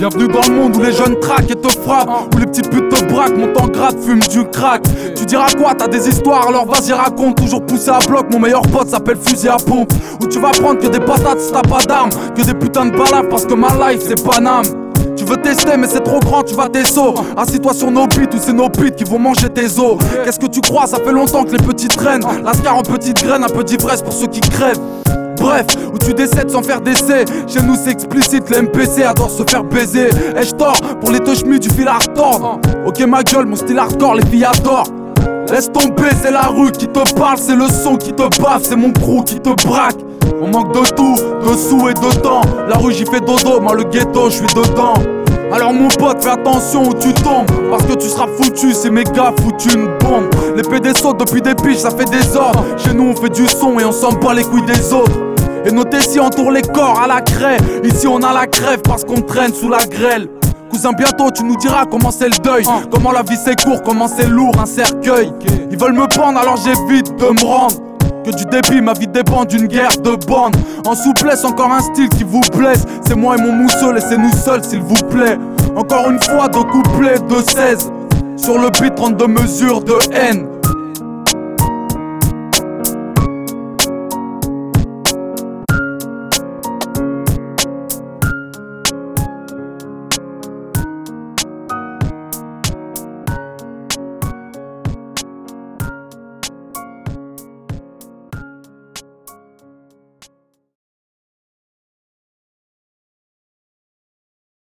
Bienvenue dans le monde où les jeunes traquent et te frappent, où les petites putes te braquent, montent en grade, fument du crack. Tu diras quoi, t'as des histoires, alors vas-y raconte. Toujours poussé à bloc, mon meilleur pote s'appelle fusil à pompe. Où tu vas prendre que des patates si t'as pas d'armes, que des putains de balaves parce que ma life c'est Paname. Tu veux tester mais c'est trop grand, tu vas tes sauts. Assis-toi sur nos beats ou c'est nos beats qui vont manger tes os. Qu'est-ce que tu crois, ça fait longtemps que les petits traînent. Lascar en petites graines, un peu d'ivresse pour ceux qui crèvent. Bref, où tu décèdes sans faire d'essai. Chez nous c'est explicite, les MPC adorent se faire baiser. Ai-je tort pour les touchmis du fil à retordre? Ok ma gueule, mon style hardcore, les filles adorent. Laisse tomber, c'est la rue qui te parle, c'est le son qui te baffe, c'est mon crew qui te braque. On manque de tout, de sous et de temps. La rue j'y fais dodo, moi le ghetto je suis dedans. Alors mon pote fais attention où tu tombes, parce que tu seras foutu si mes gars foutent une bombe. Les PD sautent depuis des piges, ça fait des ordres. Chez nous on fait du son et on s'en bat les couilles des autres. Et nos tessis entourent les corps à la craie. Ici on a la crève parce qu'on traîne sous la grêle. Cousin bientôt tu nous diras comment c'est le deuil, comment la vie c'est court, comment c'est lourd un cercueil. Ils veulent me pendre alors j'évite de me rendre. Que du débit, ma vie dépend d'une guerre de bandes. En souplesse, encore un style qui vous plaise. C'est moi et mon mousseux, laissez-nous seuls s'il vous plaît. Encore une fois, 2 couplets de 16. Sur le beat, 32 mesures de haine.